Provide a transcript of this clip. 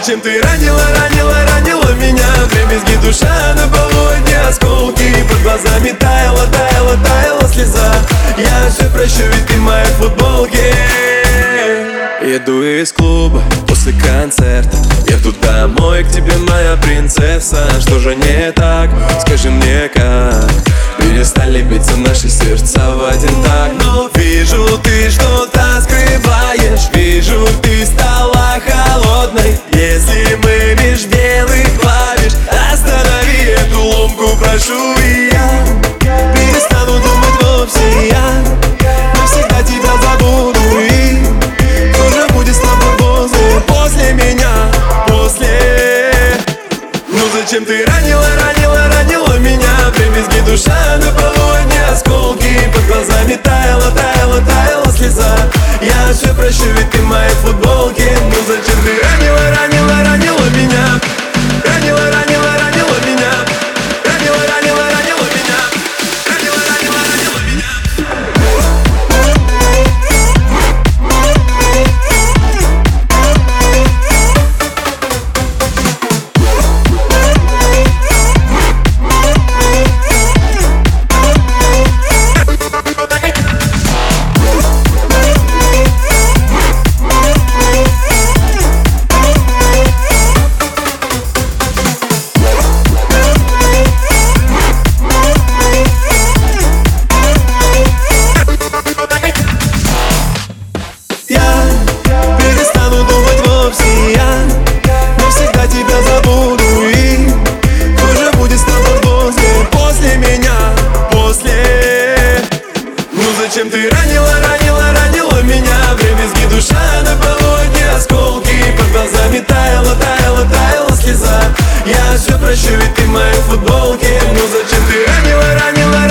зачем ты ранила меня? Вдребезги душа на полу, одни осколки. Под глазами таяла слеза. Я все прощу, ведь ты в моей футболке. Еду из клуба после концерта, еду домой к тебе, моя принцесса. Что же не так? Скажи мне как. Перестали биться наши сердца в один так. Но вижу, ты что-то скрываешь. Вижу, ты стала холодной. Если мы меж белых клавиш, останови эту ломку, прошу. И я перестану думать вовсе. Я навсегда тебя забуду. И кто же будет с тобой после меня, после? Ну зачем ты ранила меня? Вдребезги душа на полу, одни осколки. Под глазами таяла слеза. Я все прощу, ведь ты в моей футболке. Ну зачем ты ранила меня? Ранила меня. Ранила меня. Ранила меня. Зачем ты ранила меня? Вдребезги душа на полу, одни осколки. Под глазами таяла слеза. Я все прощу, ведь ты в моей футболке. Ну зачем ты ранила